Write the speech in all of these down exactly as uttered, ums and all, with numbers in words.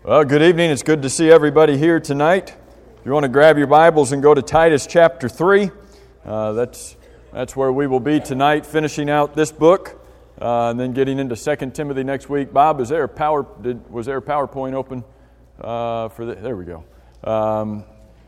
Well, good evening. It's good to see everybody here tonight. If you want to grab your Bibles and go to Titus chapter three, uh, that's that's where we will be tonight, finishing out this book, uh, and then getting into Second Timothy next week. Bob, is there a power? Did, was there a PowerPoint open uh, for the, there we go. Um,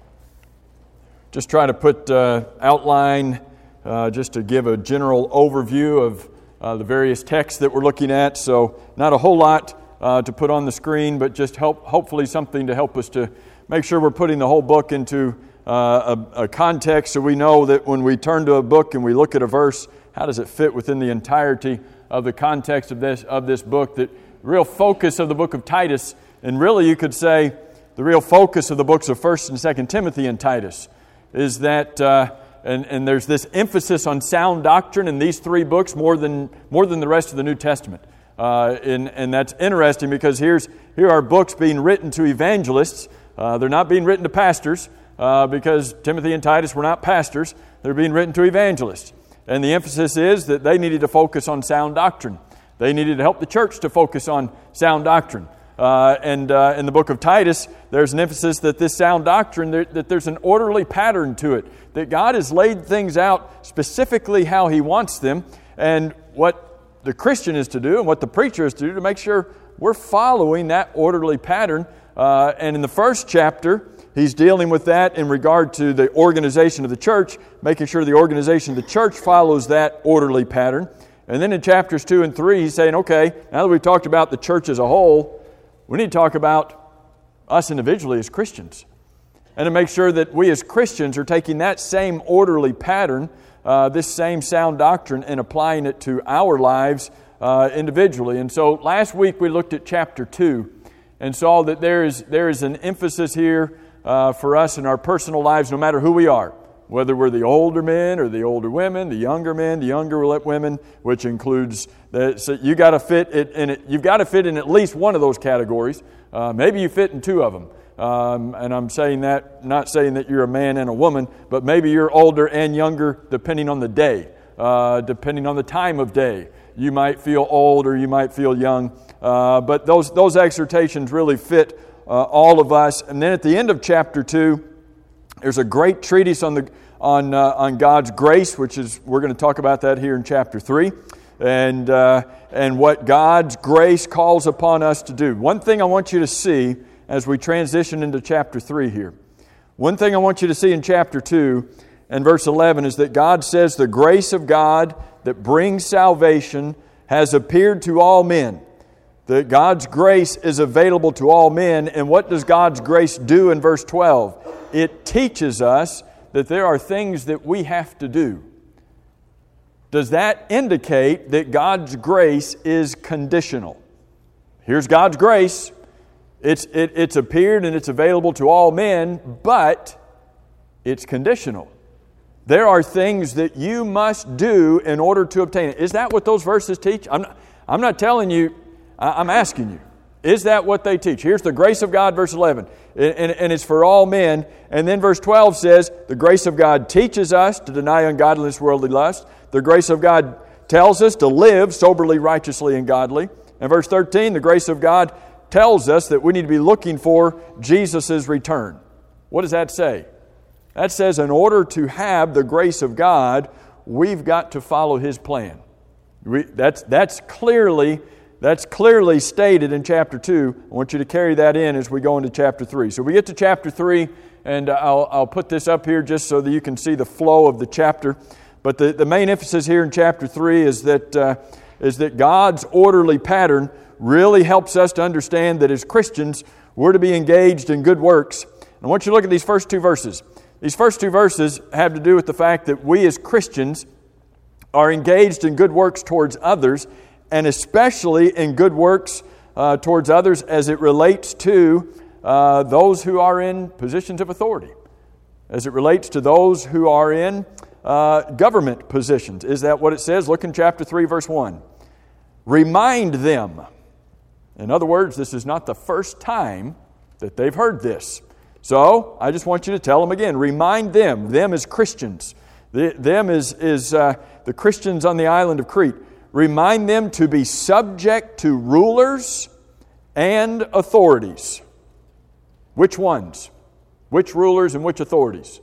just trying to put uh, outline, uh, just to give a general overview of uh, the various texts that we're looking at. So, not a whole lot Uh, to put on the screen, but just help, hopefully something to help us to make sure we're putting the whole book into uh, a, a context, so we know that when we turn to a book and we look at a verse, how does it fit within the entirety of the context of this of this book? That real focus of the book of Titus, and really you could say the real focus of the books of First and Second Timothy and Titus, is that uh, and, and there's this emphasis on sound doctrine in these three books more than more than the rest of the New Testament. Uh, and, and that's interesting because here's here are books being written to evangelists. Uh, they're not being written to pastors uh, because Timothy and Titus were not pastors. They're being written to evangelists. And the emphasis is that they needed to focus on sound doctrine. They needed to help the church to focus on sound doctrine. Uh, and uh, in the book of Titus, there's an emphasis that this sound doctrine, that, that there's an orderly pattern to it. That God has laid things out specifically how He wants them, and what the Christian is to do and what the preacher is to do to make sure we're following that orderly pattern. Uh, and in the first chapter, he's dealing with that in regard to the organization of the church, making sure the organization of the church follows that orderly pattern. And then in chapters two and three, he's saying, okay, now that we've talked about the church as a whole, we need to talk about us individually as Christians. And to make sure that we as Christians are taking that same orderly pattern, Uh, this same sound doctrine, and applying it to our lives uh, individually. And so last week we looked at chapter two and saw that there is there is an emphasis here uh, for us in our personal lives, no matter who we are, whether we're the older men or the older women, the younger men, the younger women, which includes the, so you got to fit it in it. You've got to fit in at least one of those categories. Uh, maybe you fit in two of them. Um, and I'm saying that, not saying that you're a man and a woman, but maybe you're older and younger depending on the day, uh, depending on the time of day. You might feel old or you might feel young, uh, but those those exhortations really fit uh, all of us. And then at the end of chapter two, there's a great treatise on the on uh, on God's grace, which is we're going to talk about that here in chapter three, and uh, and what God's grace calls upon us to do. One thing I want you to see as we transition into chapter three here. One thing I want you to see in chapter two and verse eleven is that God says the grace of God that brings salvation has appeared to all men. That God's grace is available to all men. And what does God's grace do in verse twelve? It teaches us that there are things that we have to do. Does that indicate that God's grace is conditional? Here's God's grace. It's it, it's appeared and it's available to all men, but it's conditional. There are things that you must do in order to obtain it. Is that what those verses teach? I'm not, I'm not telling you, I'm asking you. Is that what they teach? Here's the grace of God, verse eleven, and, and, and it's for all men. And then verse twelve says, the grace of God teaches us to deny ungodliness, worldly lust. The grace of God tells us to live soberly, righteously, and godly. And verse thirteen, the grace of God tells us that we need to be looking for Jesus' return. What does that say? That says in order to have the grace of God, we've got to follow His plan. We, that's that's clearly that's clearly stated in chapter two. I want you to carry that in as we go into chapter three. So we get to chapter three, and I'll, I'll put this up here just so that you can see the flow of the chapter. But the, the main emphasis here in chapter three is that uh, is that God's orderly pattern really helps us to understand that as Christians, we're to be engaged in good works. And I want you to look at these first two verses. These first two verses have to do with the fact that we as Christians are engaged in good works towards others, and especially in good works uh, towards others as it relates to uh, those who are in positions of authority, as it relates to those who are in uh, government positions. Is that what it says? Look in chapter three, verse one. Remind them. In other words, this is not the first time that they've heard this. So, I just want you to tell them again. Remind them, them as Christians. The, them is, is uh, the Christians on the island of Crete. Remind them to be subject to rulers and authorities. Which ones? Which rulers and which authorities?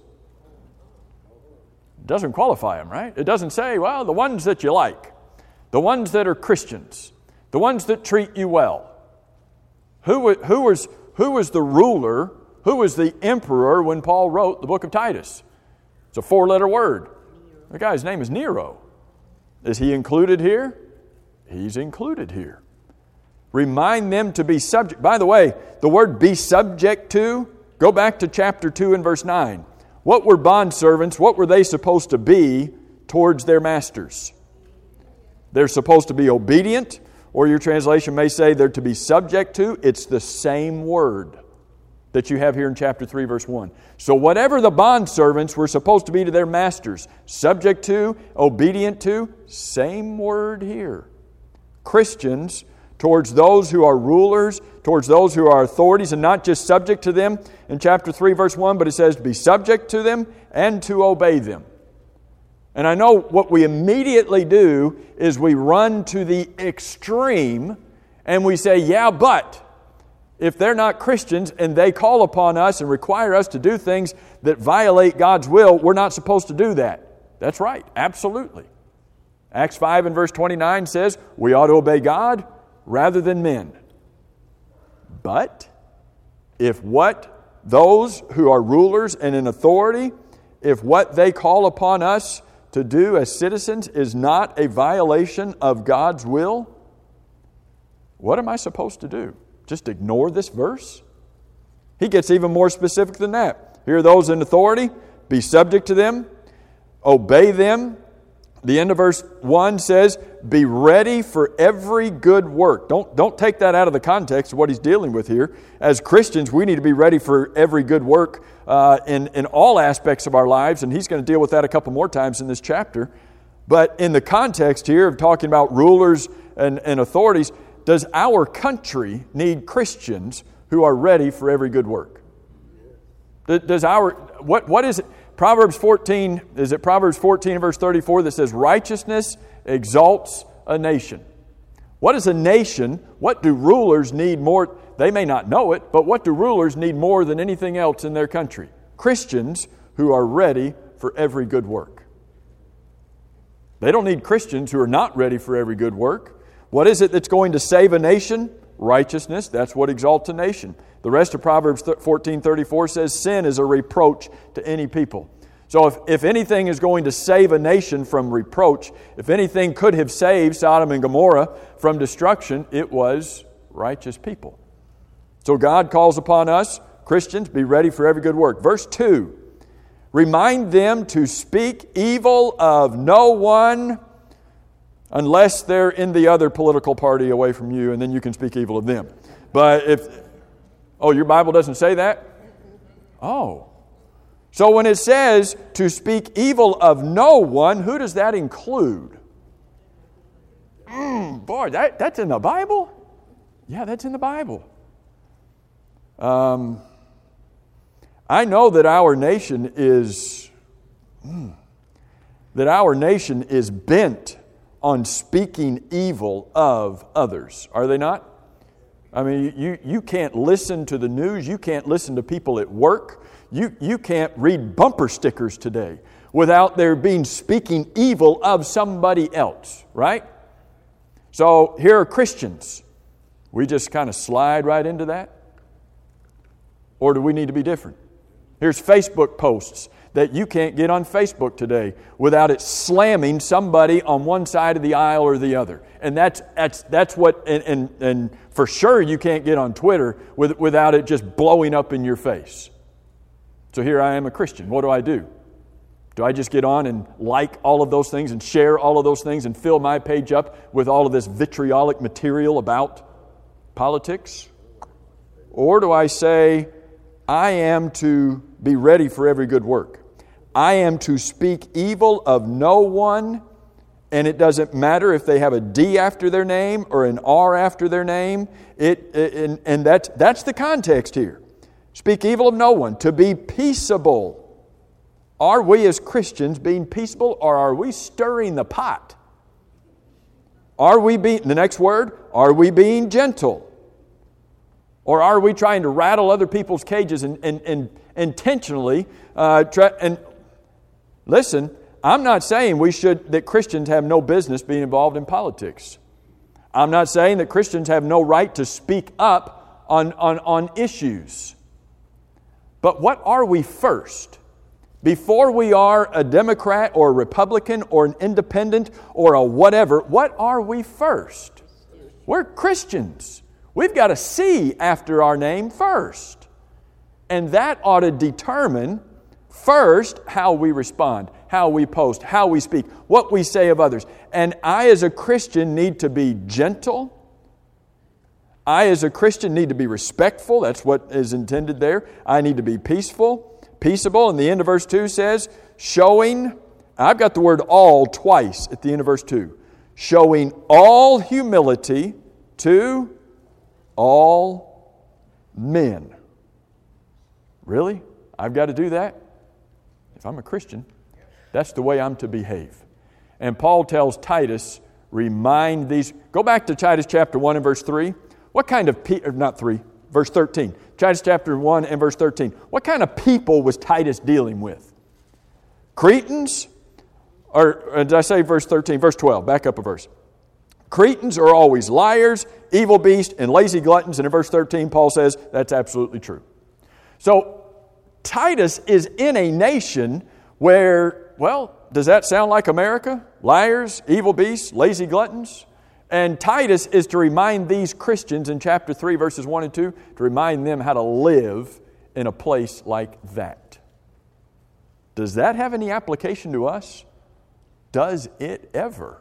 It doesn't qualify them, right? It doesn't say, well, the ones that you like, the ones that are Christians, the ones that treat you well. Who, who, was, who was the ruler, who was the emperor when Paul wrote the book of Titus? It's a four-letter word. The guy's name is Nero. Is he included here? He's included here. Remind them to be subject. By the way, the word be subject to, go back to chapter two and verse nine. What were bondservants, what were they supposed to be towards their masters? They're supposed to be obedient, or your translation may say they're to be subject to. It's the same word that you have here in chapter three, verse one. So whatever the bondservants were supposed to be to their masters, subject to, obedient to, same word here. Christians, towards those who are rulers, towards those who are authorities, and not just subject to them in chapter three, verse one, but it says to be subject to them and to obey them. And I know what we immediately do is we run to the extreme and we say, yeah, but if they're not Christians and they call upon us and require us to do things that violate God's will, we're not supposed to do that. That's right, absolutely. Acts five and verse twenty-nine says we ought to obey God rather than men. But if what those who are rulers and in authority, if what they call upon us to do as citizens is not a violation of God's will, what am I supposed to do? Just ignore this verse? He gets even more specific than that. Here are those in authority. Be subject to them. Obey them. The end of verse one says, be ready for every good work. Don't, don't take that out of the context of what he's dealing with here. As Christians, we need to be ready for every good work uh, in, in all aspects of our lives, and he's going to deal with that a couple more times in this chapter. But in the context here of talking about rulers and, and authorities, does our country need Christians who are ready for every good work? Does our, what, what is it? Proverbs fourteen, is it Proverbs fourteen verse thirty-four that says, righteousness exalts a nation. What is a nation? What do rulers need more? They may not know it, but what do rulers need more than anything else in their country? Christians who are ready for every good work. They don't need Christians who are not ready for every good work. What is it that's going to save a nation? Righteousness. That's what exalts a nation. The rest of Proverbs fourteen thirty-four says sin is a reproach to any people. So if, if anything is going to save a nation from reproach, if anything could have saved Sodom and Gomorrah from destruction, it was righteous people. So God calls upon us, Christians, be ready for every good work. Verse two, remind them to speak evil of no one unless they're in the other political party away from you, and then you can speak evil of them. But if, oh, your Bible doesn't say that? Oh. So when it says to speak evil of no one, who does that include? Mm, boy, that, that's in the Bible? Yeah, that's in the Bible. Um, I know that our nation is, mm, that our nation is bent on speaking evil of others. Are they not? I mean, you, you can't listen to the news. You can't listen to people at work. You, you can't read bumper stickers today without there being speaking evil of somebody else, right? So here are Christians. We just kind of slide right into that? Or do we need to be different? Here's Facebook posts that you can't get on Facebook today without it slamming somebody on one side of the aisle or the other. And that's that's that's what, and, and, and for sure you can't get on Twitter with, without it just blowing up in your face. So here I am a Christian. What do I do? Do I just get on and like all of those things and share all of those things and fill my page up with all of this vitriolic material about politics? Or do I say, I am to be ready for every good work. I am to speak evil of no one, and it doesn't matter if they have a D after their name or an R after their name. It, it and, and that's, that's the context here. Speak evil of no one. To be peaceable. Are we as Christians being peaceable, or are we stirring the pot? Are we being, the next word, are we being gentle? Or are we trying to rattle other people's cages and, and, and intentionally uh, try, and listen, I'm not saying we should that Christians have no business being involved in politics. I'm not saying that Christians have no right to speak up on, on, on issues. But what are we first? Before we are a Democrat or a Republican or an independent or a whatever, what are we first? We're Christians. We've got a C after our name first. And that ought to determine first how we respond, how we post, how we speak, what we say of others. And I as a Christian need to be gentle. I as a Christian need to be respectful. That's what is intended there. I need to be peaceful, peaceable. And the end of verse two says, showing, I've got the word all twice at the end of verse two. Showing all humility to all men. Really? I've got to do that? If I'm a Christian, that's the way I'm to behave. And Paul tells Titus, remind these. Go back to Titus chapter one and verse three. What kind of people, not three, verse thirteen. Titus chapter one and verse thirteen. What kind of people was Titus dealing with? Cretans? Or, or did I say verse thirteen? Verse twelve, back up a verse. Cretans are always liars, evil beasts, and lazy gluttons. And in verse thirteen, Paul says that's absolutely true. So, Titus is in a nation where, well, does that sound like America? Liars, evil beasts, lazy gluttons? And Titus is to remind these Christians in chapter three, verses one and two, to remind them how to live in a place like that. Does that have any application to us? Does it ever?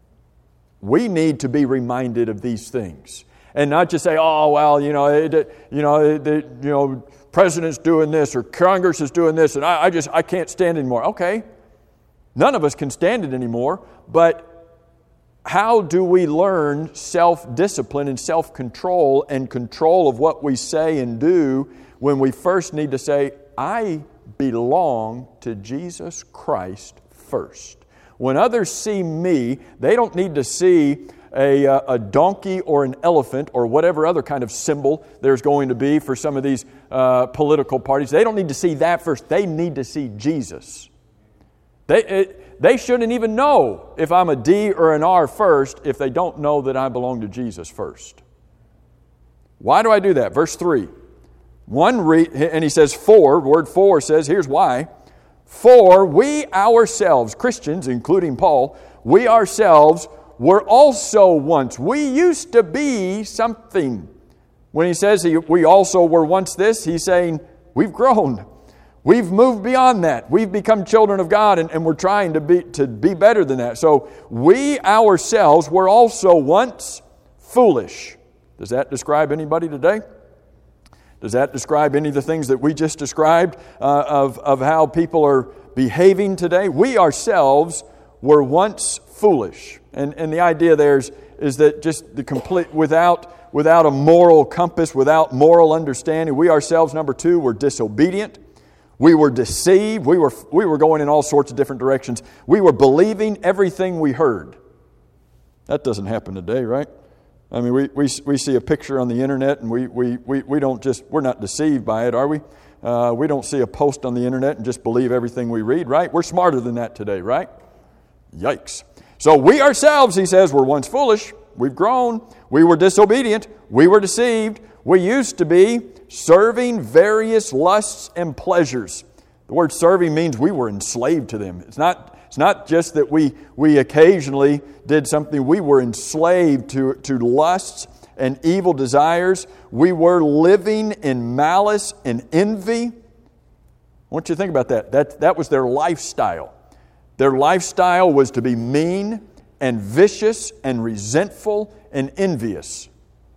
We need to be reminded of these things. And not just say, oh, well, you know, it, you know, it, it, you know, president's doing this or Congress is doing this and I, I just, I can't stand it anymore. Okay, none of us can stand it anymore, but how do we learn self-discipline and self-control and control of what we say and do when we first need to say, I belong to Jesus Christ first. When others see me, they don't need to see a, a donkey or an elephant or whatever other kind of symbol there's going to be for some of these uh, political parties. They don't need to see that first. They need to see Jesus. They, it, they shouldn't even know if I'm a D or an R first if they don't know that I belong to Jesus first. Why do I do that? Verse three. One re- and he says for, word for says, here's why. For we ourselves, Christians, including Paul, we ourselves were also once. We used to be something. When he says he, we also were once this, he's saying we've grown. We've moved beyond that. We've become children of God, and, and we're trying to be, to be better than that. So we ourselves were also once foolish. Does that describe anybody today? Does that describe any of the things that we just described uh, of, of how people are behaving today? We ourselves were once foolish. And, and the idea there is, is that just the complete, without, without a moral compass, without moral understanding, we ourselves, number two, were disobedient. We were deceived. We were, we were going in all sorts of different directions. We were believing everything we heard. That doesn't happen today, right? I mean, we, we we see a picture on the internet and we, we, we, we don't just, we're not deceived by it, are we? Uh, we don't see a post on the internet and just believe everything we read, right? We're smarter than that today, right? Yikes. So we ourselves, he says, were once foolish. We've grown. We were disobedient. We were deceived. We used to be serving various lusts and pleasures. The word serving means we were enslaved to them. It's not It's not just that we, we occasionally did something. We were enslaved to, to lusts and evil desires. We were living in malice and envy. I want you to think about that. That, that was their lifestyle. Their lifestyle was to be mean and vicious and resentful and envious.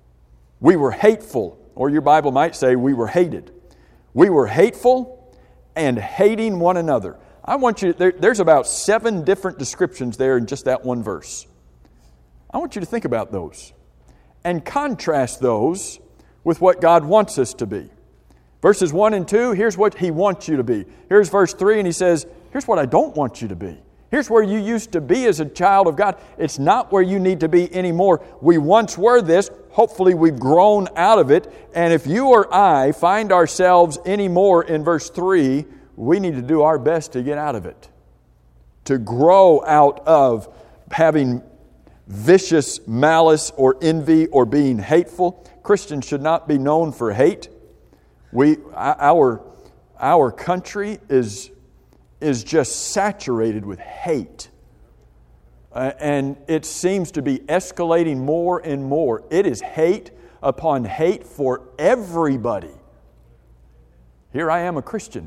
We were hateful, or your Bible might say we were hated. We were hateful and hating one another. I want you, there, there's about seven different descriptions there in just that one verse. I want you to think about those and contrast those with what God wants us to be. Verses one and two, here's what He wants you to be. Here's verse three, and He says, here's what I don't want you to be. Here's where you used to be as a child of God. It's not where you need to be anymore. We once were this. Hopefully we've grown out of it. And if you or I find ourselves anymore in verse three, we need to do our best to get out of it. To grow out of having vicious malice or envy or being hateful. Christians should not be known for hate. We, our, our country is, is just saturated with hate. Uh, and it seems to be escalating more and more. It is hate upon hate for everybody. Here I am, a Christian.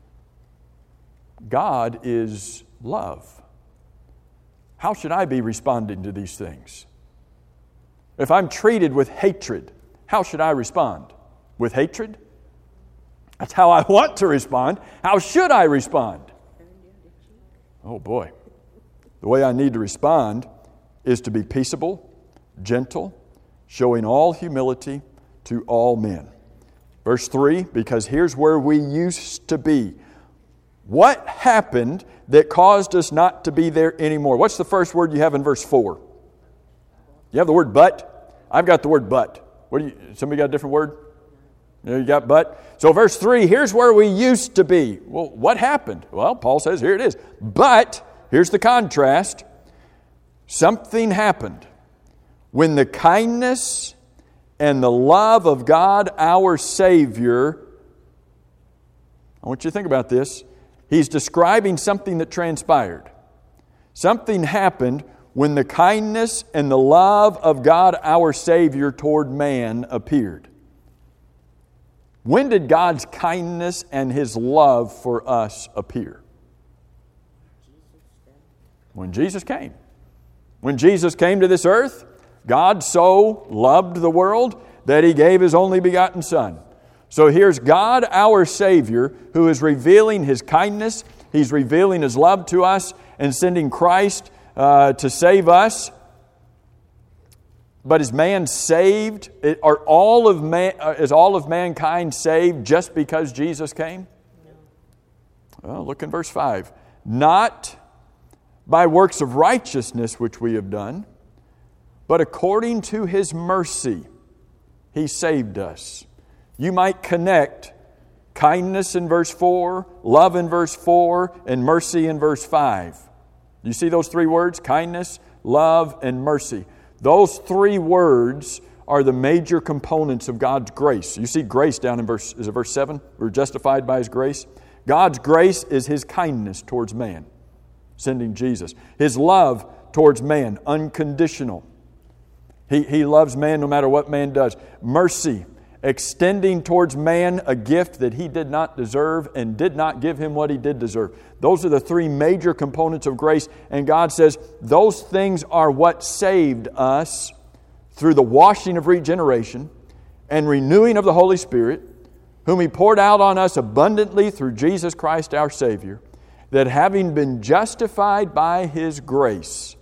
God is love. How should I be responding to these things? If I'm treated with hatred, how should I respond? With hatred? That's how I want to respond. How should I respond? Oh boy. The way I need to respond is to be peaceable, gentle, showing all humility to all men. Verse three, because here's where we used to be. What happened that caused us not to be there anymore? What's the first word you have in verse four? You have the word but? I've got the word but. What do you, somebody got a different word? You got but? So verse three, here's where we used to be. Well, what happened? Well, Paul says here it is. But, here's the contrast. Something happened when the kindness and the love of God our Savior, I want you to think about this. He's describing something that transpired. Something happened when the kindness and the love of God our Savior toward man appeared. When did God's kindness and His love for us appear? When Jesus came. When Jesus came to this earth, God so loved the world that He gave His only begotten Son. So here's God our Savior who is revealing His kindness. He's revealing His love to us and sending Christ uh, to save us. But is man saved? Are all of man, is all of mankind saved just because Jesus came? Well, look in verse five. Not by works of righteousness which we have done, but according to His mercy He saved us. You might connect kindness in verse four, love in verse four, and mercy in verse five. You see those three words? Kindness, love, and mercy. Those three words are the major components of God's grace. You see grace down in verse, is it verse seven? We're justified by His grace. God's grace is His kindness towards man, sending Jesus. His love towards man, unconditional. He, he loves man no matter what man does. Mercy, extending towards man a gift that he did not deserve and did not give him what he did deserve. Those are the three major components of grace. And God says those things are what saved us through the washing of regeneration and renewing of the Holy Spirit, whom He poured out on us abundantly through Jesus Christ our Savior, that having been justified by His grace.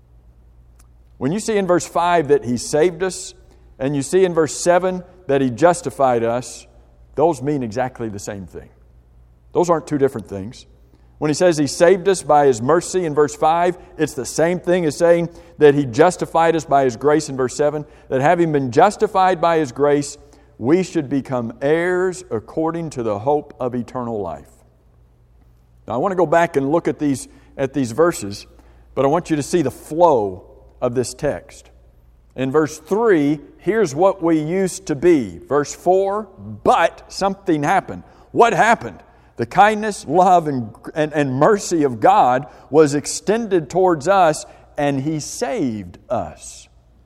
When you see in verse five that He saved us, and you see in verse seven that He justified us, those mean exactly the same thing. Those aren't two different things. When He says He saved us by His mercy in verse five, it's the same thing as saying that He justified us by His grace in verse seven, that having been justified by His grace, we should become heirs according to the hope of eternal life. Now I want to go back and look at these, at these verses, but I want you to see the flow of this text. In verse three, here's what we used to be. Verse four, but something happened. What happened? The kindness, love, and, and, and mercy of God was extended towards us, and He saved us.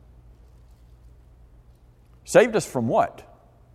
Saved us from what?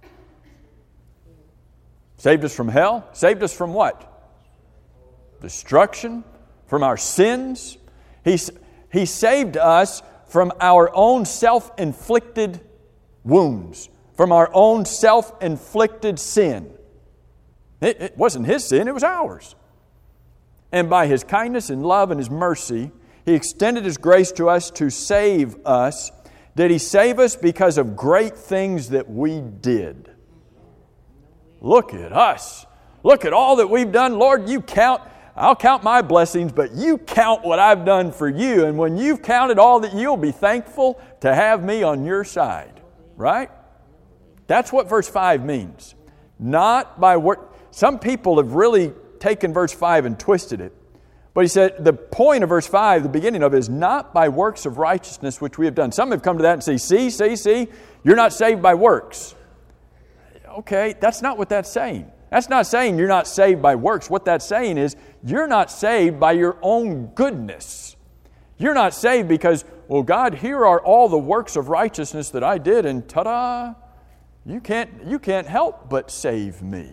Saved us from hell? Saved us from what? Destruction? From our sins? He, he saved us from our own self-inflicted wounds, from our own self-inflicted sin. It, it wasn't His sin, it was ours. And by His kindness and love and His mercy, He extended His grace to us to save us. Did He save us because of great things that we did? Look at us. Look at all that we've done. Lord, you count I'll count my blessings, but you count what I've done for you. And when you've counted all that, you'll be thankful to have me on your side. Right? That's what verse five means. Not by work. Some people have really taken verse five and twisted it. But he said the point of verse five, the beginning of it, is not by works of righteousness which we have done. Some have come to that and say, see, see, see, you're not saved by works. Okay, that's not what that's saying. That's not saying you're not saved by works. What that's saying is you're not saved by your own goodness. You're not saved because, well, God, here are all the works of righteousness that I did, and ta-da, you can't, you can't help but save me.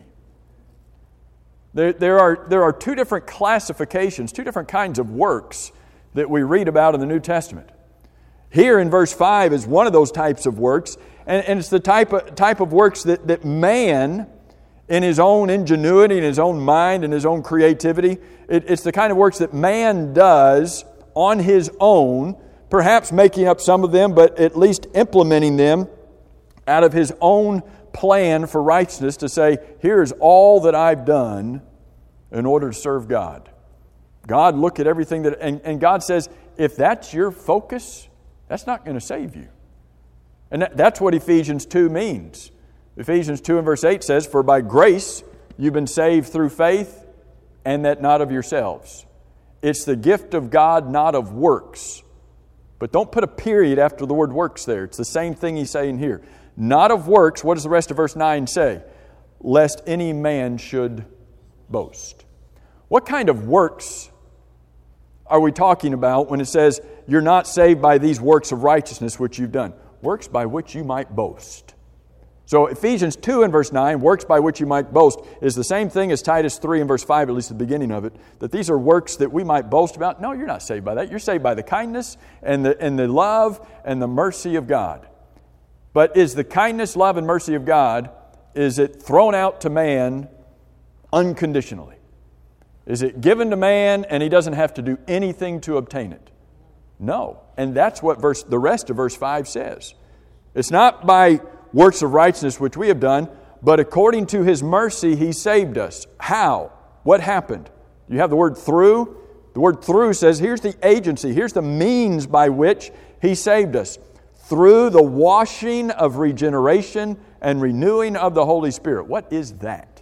There, there, are, there are two different classifications, two different kinds of works that we read about in the New Testament. Here in verse five is one of those types of works, and, and it's the type of, type of works that, that man, in his own ingenuity, in his own mind, in his own creativity, it, it's the kind of works that man does on his own, perhaps making up some of them, but at least implementing them out of his own plan for righteousness to say, here's all that I've done in order to serve God. God look at everything that, and, and God says, if that's your focus, that's not going to save you. And that, that's what Ephesians two means. Ephesians two and verse eight says, for by grace you've been saved through faith, and that not of yourselves. It's the gift of God, not of works. But don't put a period after the word works there. It's the same thing he's saying here. Not of works, what does the rest of verse nine say? Lest any man should boast. What kind of works are we talking about when it says you're not saved by these works of righteousness which you've done? Works by which you might boast. So Ephesians two and verse nine, works by which you might boast, is the same thing as Titus three and verse five, at least the beginning of it, that these are works that we might boast about. No, you're not saved by that. You're saved by the kindness and the, and the love and the mercy of God. But is the kindness, love, and mercy of God, is it thrown out to man unconditionally? Is it given to man and he doesn't have to do anything to obtain it? No. And that's what verse, the rest of verse five says. It's not by works of righteousness which we have done, but according to His mercy He saved us. How? What happened? You have the word through. The word through says here's the agency, here's the means by which He saved us. Through the washing of regeneration and renewing of the Holy Spirit. What is that?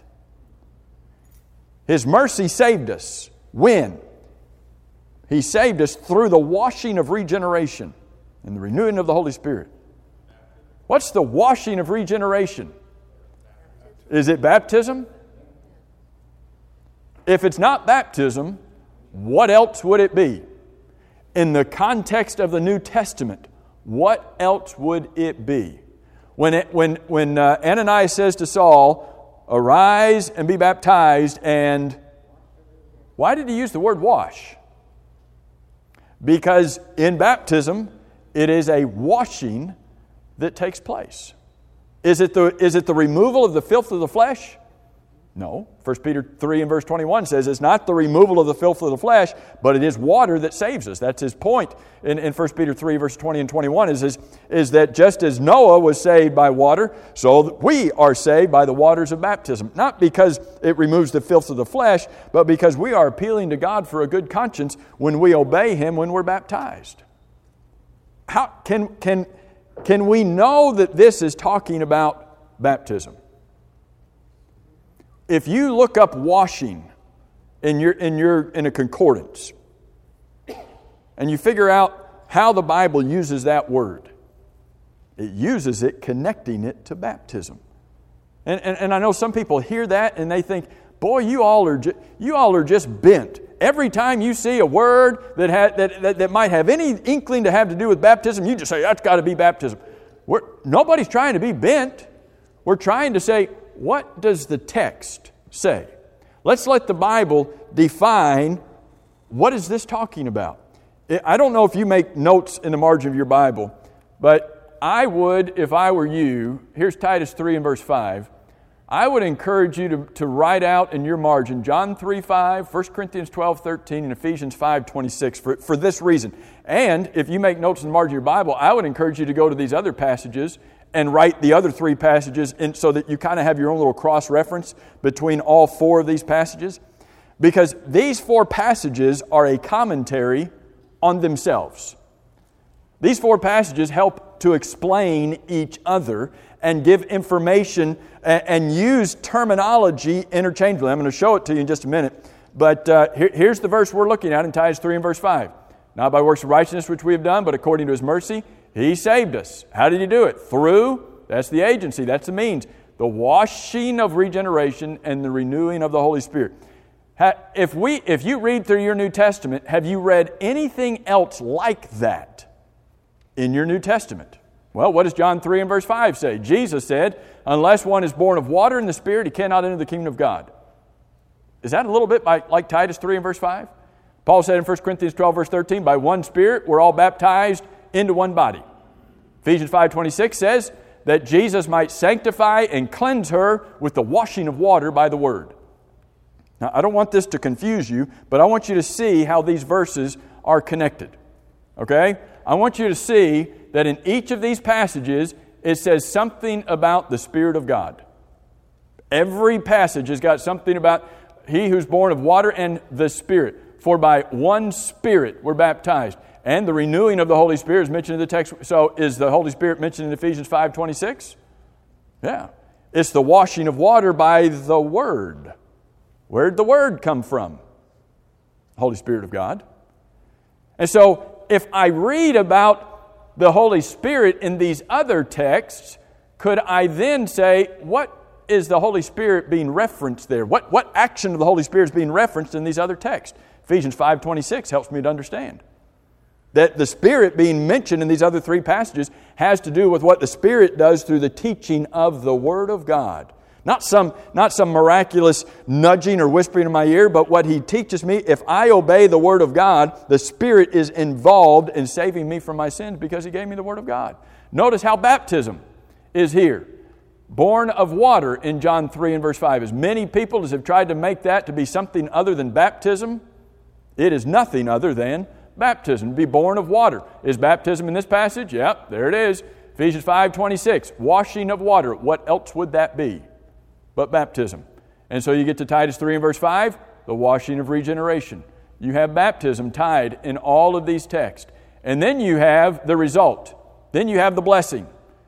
His mercy saved us. When? He saved us through the washing of regeneration and the renewing of the Holy Spirit. What's the washing of regeneration? Is it baptism? If it's not baptism, what else would it be? In the context of the New Testament, what else would it be? When it, when when uh, Ananias says to Saul, "Arise and be baptized," and why did he use the word wash? Because in baptism, it is a washing that takes place. Is it the is it the removal of the filth of the flesh? No. First Peter three and verse twenty-one says it's not the removal of the filth of the flesh, but it is water that saves us. That's his point in, in First Peter three, verse twenty and twenty-one, is, is, is that just as Noah was saved by water, so we are saved by the waters of baptism. Not because it removes the filth of the flesh, but because we are appealing to God for a good conscience when we obey Him when we're baptized. How can, can, can we know that this is talking about baptism? If you look up washing in your in your in a concordance and you figure out how the Bible uses that word, it uses it connecting it to baptism. And and, and I know some people hear that and they think, boy, you all are ju- you all are just bent. Every time you see a word that, ha- that, that that might have any inkling to have to do with baptism, you just say, that's got to be baptism. We're, nobody's trying to be bent. We're trying to say, what does the text say? Let's let the Bible define what is this talking about. I don't know if you make notes in the margin of your Bible, but I would, if I were you, here's Titus three and verse five, I would encourage you to, to write out in your margin John three five, First Corinthians twelve thirteen, and Ephesians five twenty-six for, for this reason. And if you make notes in the margin of your Bible, I would encourage you to go to these other passages and write the other three passages in, so that you kind of have your own little cross-reference between all four of these passages. Because these four passages are a commentary on themselves. These four passages help to explain each other and give information and, and use terminology interchangeably. I'm going to show it to you in just a minute. But uh, here, here's the verse we're looking at in Titus three and verse five. Not by works of righteousness which we have done, but according to His mercy, He saved us. How did He do it? Through, that's the agency, that's the means, the washing of regeneration and the renewing of the Holy Spirit. If we, if you read through your New Testament, have you read anything else like that in your New Testament? Well, what does John three and verse five say? Jesus said, unless one is born of water and the Spirit, he cannot enter the kingdom of God. Is that a little bit like, like Titus three and verse five? Paul said in First Corinthians twelve verse thirteen, by one Spirit we're all baptized into one body. Ephesians five twenty-six says that Jesus might sanctify and cleanse her with the washing of water by the Word. Now, I don't want this to confuse you, but I want you to see how these verses are connected. Okay? I want you to see that in each of these passages, it says something about the Spirit of God. Every passage has got something about He who's born of water and the Spirit. For by one Spirit we're baptized. And the renewing of the Holy Spirit is mentioned in the text. So is the Holy Spirit mentioned in Ephesians five twenty-six? Yeah. It's the washing of water by the Word. Where'd the Word come from? Holy Spirit of God. And so if I read about the Holy Spirit in these other texts, could I then say, what is the Holy Spirit being referenced there? What, what action of the Holy Spirit is being referenced in these other texts? Ephesians five twenty-six helps me to understand that the Spirit being mentioned in these other three passages has to do with what the Spirit does through the teaching of the Word of God. Not some, not some miraculous nudging or whispering in my ear, but what He teaches me. If I obey the Word of God, the Spirit is involved in saving me from my sins because He gave me the Word of God. Notice how baptism is here. Born of water in John three and verse five. As many people as have tried to make that to be something other than baptism, it is nothing other than baptism. To be born of water. Is baptism in this passage? Yep, there it is. Ephesians five twenty-six. Washing of water. What else would that be but baptism? And so you get to Titus three and verse five, the washing of regeneration. You have baptism tied in all of these texts. And then you have the result. Then you have the blessing.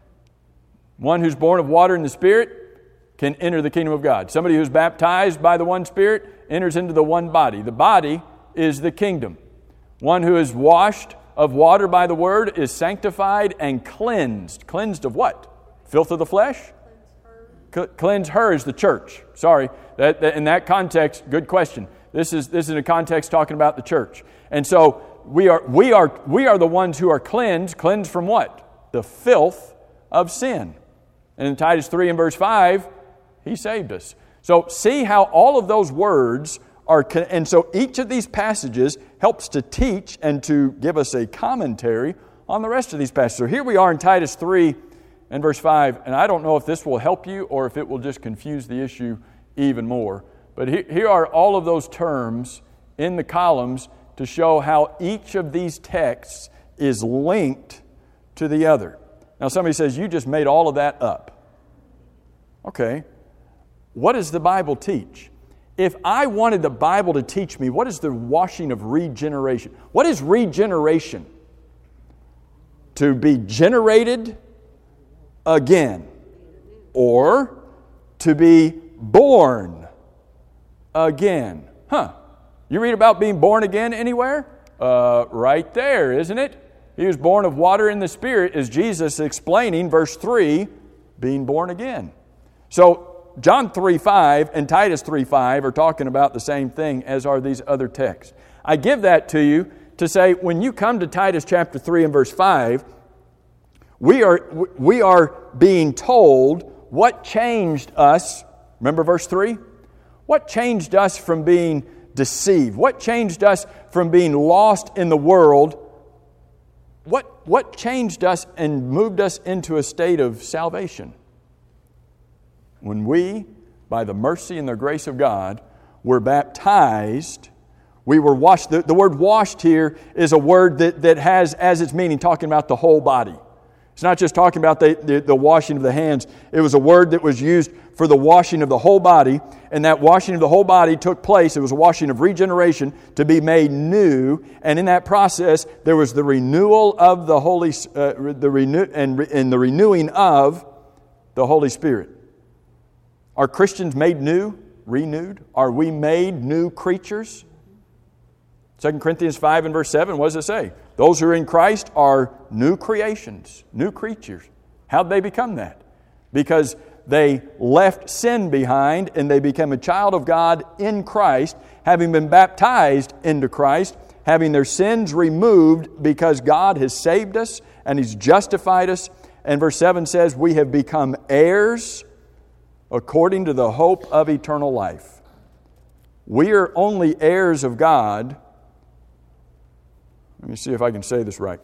One who's born of water and the Spirit can enter the kingdom of God. Somebody who's baptized by the one Spirit enters into the one body. The body is the kingdom. One who is washed of water by the Word is sanctified and cleansed. Cleansed of what? Filth of the flesh? Cleanse her is the church. Sorry, that, that in that context, good question. This is this is in a context talking about the church, and so we are we are we are the ones who are cleansed. Cleansed from what? The filth of sin. And in Titus three and verse five, He saved us. So see how all of those words are, and so each of these passages helps to teach and to give us a commentary on the rest of these passages. So here we are in Titus three. And verse five, and I don't know if this will help you or if it will just confuse the issue even more. But here, here are all of those terms in the columns to show how each of these texts is linked to the other. Now somebody says, you just made all of that up. Okay. What does the Bible teach? If I wanted the Bible to teach me, what is the washing of regeneration? What is regeneration? To be generated again, or to be born again. Huh. You read about being born again anywhere? Uh, right there, isn't it? He was born of water and the Spirit, is Jesus explaining, verse three, being born again. So, John three five and Titus three five are talking about the same thing as are these other texts. I give that to you to say, when you come to Titus chapter three and verse five, We are, we are being told what changed us. Remember verse three? What changed us from being deceived? What changed us from being lost in the world? What, what changed us and moved us into a state of salvation? When we, by the mercy and the grace of God, were baptized, we were washed. The, the word washed here is a word that, that has as its meaning talking about the whole body. It's not just talking about the, the, the washing of the hands. It was a word that was used for the washing of the whole body, and that washing of the whole body took place. It was a washing of regeneration to be made new, and in that process, there was the renewal of the Holy, uh, the renew and, and the renewing of the Holy Spirit. Are Christians made new, renewed? Are we made new creatures? Second Corinthians five and verse seven, what does it say? Those who are in Christ are new creations, new creatures. How'd they become that? Because they left sin behind and they became a child of God in Christ, having been baptized into Christ, having their sins removed because God has saved us and He's justified us. And verse seven says, we have become heirs according to the hope of eternal life. We are only heirs of God. Let me see if I can say this right.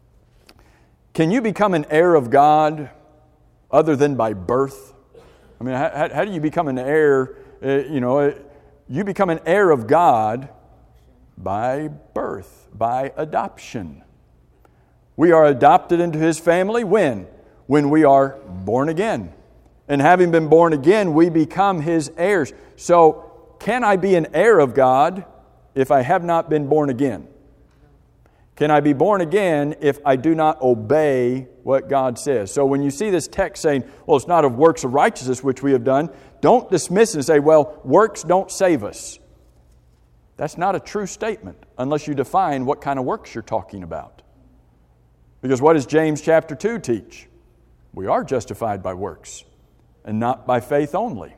Can you become an heir of God other than by birth? I mean, how, how do you become an heir? Uh, you know, you become an heir of God by birth, by adoption. We are adopted into His family when? When we are born again. And having been born again, we become His heirs. So, can I be an heir of God if I have not been born again? Can I be born again if I do not obey what God says? So when you see this text saying, well, it's not of works of righteousness which we have done, don't dismiss it and say, well, works don't save us. That's not a true statement unless you define what kind of works you're talking about. Because what does James chapter two teach? We are justified by works and not by faith only.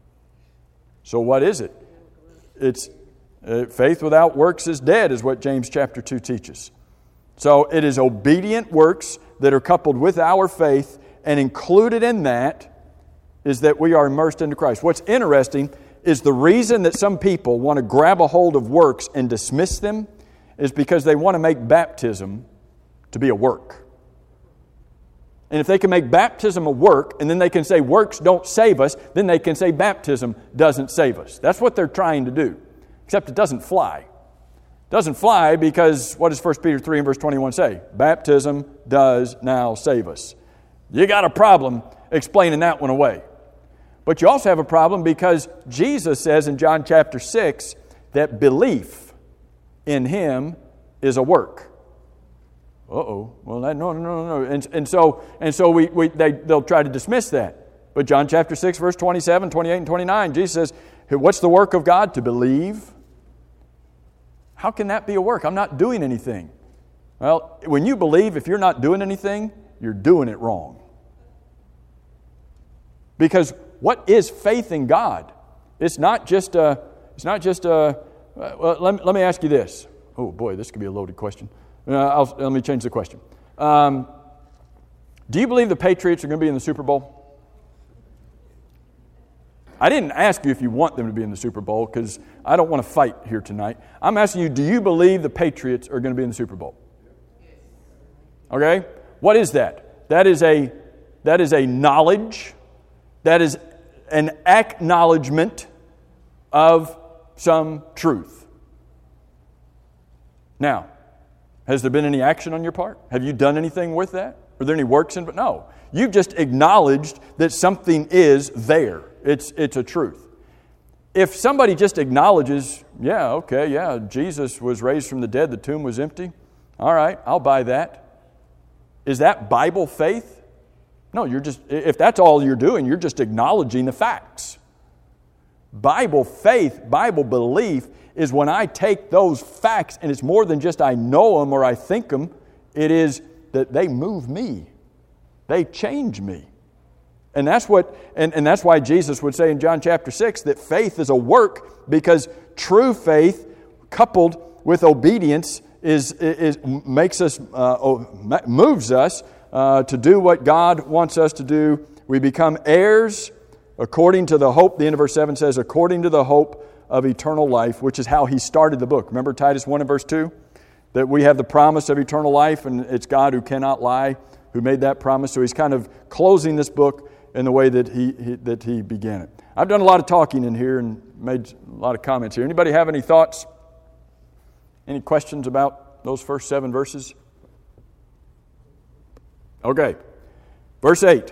So what is it? It's uh, faith without works is dead, is what James chapter two teaches. So it is obedient works that are coupled with our faith, and included in that is that we are immersed into Christ. What's interesting is the reason that some people want to grab a hold of works and dismiss them is because they want to make baptism to be a work. And if they can make baptism a work, and then they can say works don't save us, then they can say baptism doesn't save us. That's what they're trying to do. Except it doesn't fly. It doesn't fly because what does First Peter three and verse twenty-one say? Baptism does now save us. You got a problem explaining that one away. But you also have a problem because Jesus says in John chapter six that belief in Him is a work. Uh-oh. Well, that, no, no, no, no. And, and so, and so we, we, they, they'll try to dismiss that. But John chapter six, verse twenty-seven, twenty-eight, and twenty-nine, Jesus says, what's the work of God? To believe. How can that be a work? I'm not doing anything. Well, when you believe, if you're not doing anything, you're doing it wrong. Because what is faith in God? It's not just a, it's not just a, well, let me, let me ask you this. Oh boy, this could be a loaded question. Uh, I'll, let me change the question. Um, do you believe the Patriots are going to be in the Super Bowl? I didn't ask you if you want them to be in the Super Bowl because I don't want to fight here tonight. I'm asking you, do you believe the Patriots are going to be in the Super Bowl? Okay? What is that? That is a, that is a knowledge. That is an acknowledgement of some truth. Now, has there been any action on your part? Have you done anything with that? Are there any works in it? No. You've just acknowledged that something is there. It's, it's a truth. If somebody just acknowledges, yeah, okay, yeah, Jesus was raised from the dead, the tomb was empty. All right, I'll buy that. Is that Bible faith? No, you're just, if that's all you're doing, you're just acknowledging the facts. Bible faith, Bible belief is when I take those facts, and it's more than just I know them or I think them. It is that they move me. They change me. And that's what, and, and that's why Jesus would say in John chapter six that faith is a work, because true faith coupled with obedience is, is makes us, uh, moves us uh, to do what God wants us to do. We become heirs according to the hope, the end of verse seven says, according to the hope of eternal life, which is how he started the book. Remember Titus one and verse two? That we have the promise of eternal life, and it's God who cannot lie who made that promise. So he's kind of closing this book in the way that he, he that he began it. I've done a lot of talking in here and made a lot of comments here. Anybody have any thoughts? Any questions about those first seven verses? Okay, verse eight.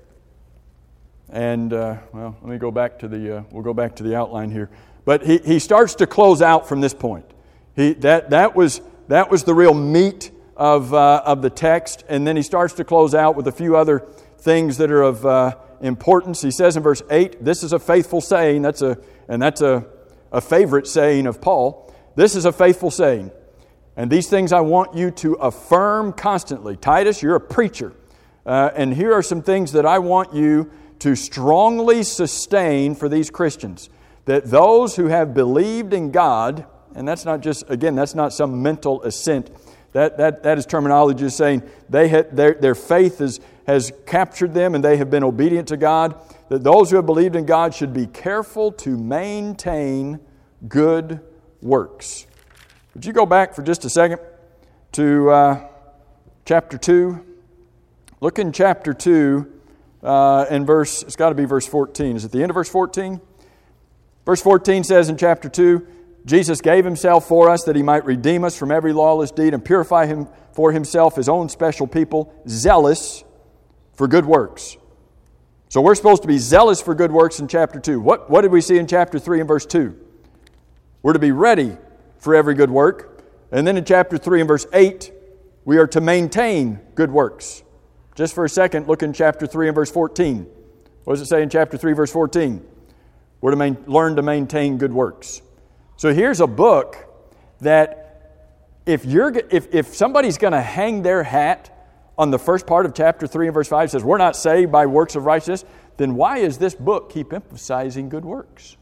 And, uh, well, let me go back to the, uh, we'll go back to the outline here. But he, he starts to close out from this point. He, that, that, was, that was the real meat of, uh, of the text. And then he starts to close out with a few other things that are of uh, importance. He says in verse eight, this is a faithful saying. That's a, and that's a, a favorite saying of Paul. This is a faithful saying. And these things I want you to affirm constantly. Titus, you're a preacher. Uh, and here are some things that I want you to strongly sustain for these Christians. That those who have believed in God, and that's not just, again, that's not some mental assent. That that that is terminology saying they had, their, their faith is, has captured them and they have been obedient to God. That those who have believed in God should be careful to maintain good works. Would you go back for just a second to uh, chapter two? Look in chapter two uh, and verse, it's got to be verse fourteen. Is it the end of verse fourteen? Verse fourteen says in chapter two, Jesus gave Himself for us that He might redeem us from every lawless deed and purify Him for Himself His own special people, zealous for good works. So we're supposed to be zealous for good works in chapter two. What, what did we see in chapter three and verse two? We're to be ready for every good work. And then in chapter three and verse eight, we are to maintain good works. Just for a second, look in chapter three and verse fourteen. What does it say in chapter three, verse fourteen? We're to main, learn to maintain good works. So here's a book that if you're if, if somebody's going to hang their hat on the first part of chapter three and verse five, says we're not saved by works of righteousness, then why does this book keep emphasizing good works?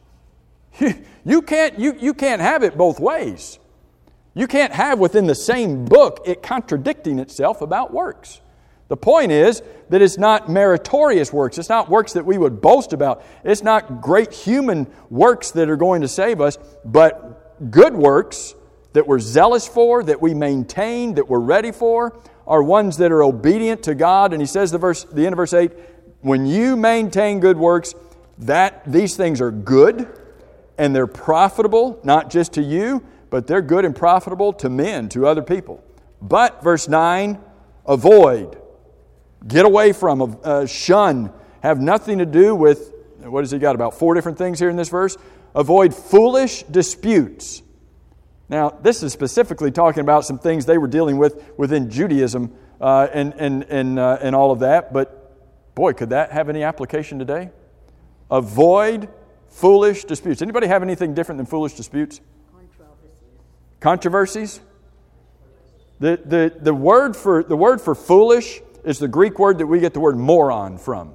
You can't you, you can't have it both ways. You can't have within the same book it contradicting itself about works. The point is that it's not meritorious works. It's not works that we would boast about. It's not great human works that are going to save us, but good works that we're zealous for, that we maintain, that we're ready for, are ones that are obedient to God. And he says the verse, the end of verse eight, when you maintain good works, that these things are good and they're profitable, not just to you, but they're good and profitable to men, to other people. But, verse nine, avoid. Get away from, uh, shun, have nothing to do with, what has he got, about four different things here in this verse? Avoid foolish disputes. Now, this is specifically talking about some things they were dealing with within Judaism uh, and, and, and, uh, and all of that. But, boy, could that have any application today? Avoid foolish disputes. Anybody have anything different than foolish disputes? Controversies. Controversies? The, the, the, word for, the word for foolish is the Greek word that we get the word moron from.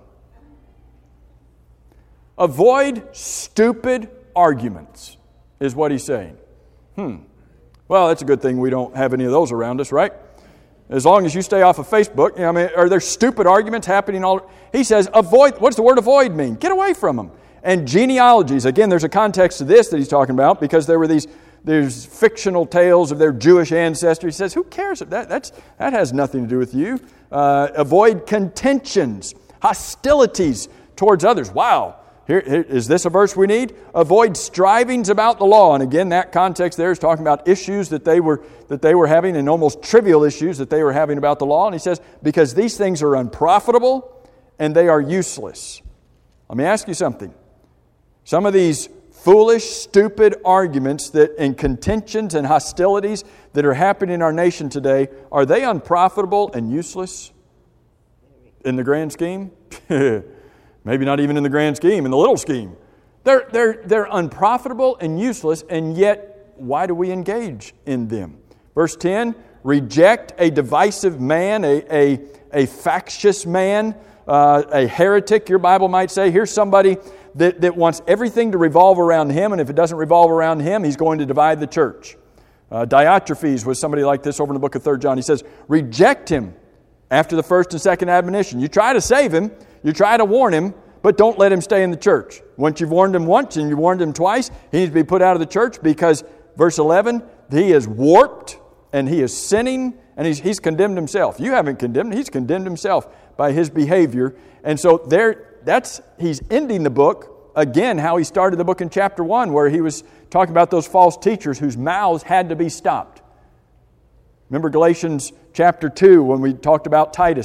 Avoid stupid arguments, is what he's saying. Hmm. Well, that's a good thing we don't have any of those around us, right? As long as you stay off of Facebook, you know, I mean, are there stupid arguments happening all? He says, avoid. What does the word avoid mean? Get away from them. And genealogies, again, there's a context to this that he's talking about because there were these there's fictional tales of their Jewish ancestry. He says, who cares? That, that's, that has nothing to do with you. Uh, avoid contentions, hostilities towards others. Wow. Here, here, is this a verse we need? Avoid strivings about the law. And again, that context there is talking about issues that they were that they were having and almost trivial issues that they were having about the law. And he says, because these things are unprofitable and they are useless. Let me ask you something. Some of these foolish, stupid arguments that and contentions and hostilities that are happening in our nation today, are they unprofitable and useless in the grand scheme? Maybe not even in the grand scheme, in the little scheme. They're, they're, they're unprofitable and useless, and yet why do we engage in them? Verse ten, reject a divisive man, a, a, a factious man, uh, a heretic, your Bible might say. Here's somebody that, that wants everything to revolve around him, and if it doesn't revolve around him, he's going to divide the church. Uh, Diotrephes was somebody like this over in the book of Third John. He says, reject him after the first and second admonition. You try to save him, you try to warn him, but don't let him stay in the church. Once you've warned him once and you've warned him twice, he needs to be put out of the church because, verse eleven, he is warped and he is sinning and he's, he's condemned himself. You haven't condemned him, he's condemned himself by his behavior. And so there, that's he's ending the book, again, how he started the book in chapter one, where he was talking about those false teachers whose mouths had to be stopped. Remember Galatians chapter two when we talked about Titus.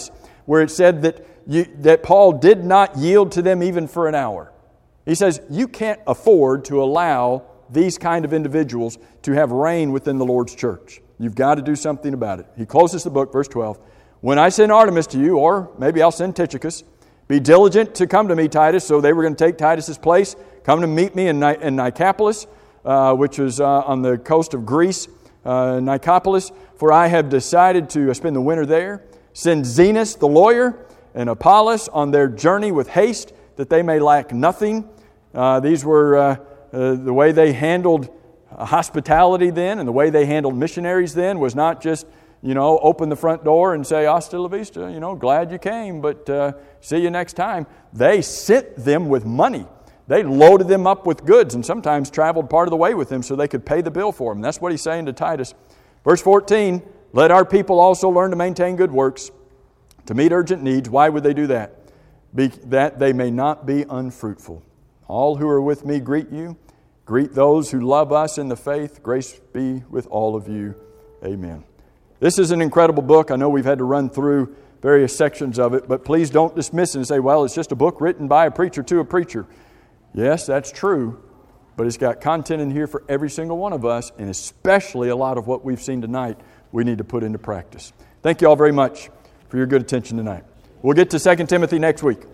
where it said that, you, that Paul did not yield to them even for an hour. He says, you can't afford to allow these kind of individuals to have reign within the Lord's church. You've got to do something about it. He closes the book, verse twelve. When I send Artemas to you, or maybe I'll send Tychicus, be diligent to come to me, Titus. So they were going to take Titus's place. Come to meet me in, Ni- in Nicopolis, uh, which was uh, on the coast of Greece, uh, Nicopolis. For I have decided to spend the winter there. Send Zenas the lawyer and Apollos on their journey with haste, that they may lack nothing. Uh, these were uh, uh, the way they handled hospitality then, and the way they handled missionaries then was not just, you know, open the front door and say, hasta la vista, you know, glad you came, but uh, see you next time. They sent them with money. They loaded them up with goods and sometimes traveled part of the way with them so they could pay the bill for them. That's what he's saying to Titus. Verse fourteen, let our people also learn to maintain good works, to meet urgent needs. Why would they do that? Be, that they may not be unfruitful. All who are with me greet you. Greet those who love us in the faith. Grace be with all of you. Amen. This is an incredible book. I know we've had to run through various sections of it, but please don't dismiss it and say, well, it's just a book written by a preacher to a preacher. Yes, that's true, but it's got content in here for every single one of us, and especially a lot of what we've seen tonight we need to put into practice. Thank you all very much for your good attention tonight. We'll get to Second Timothy next week.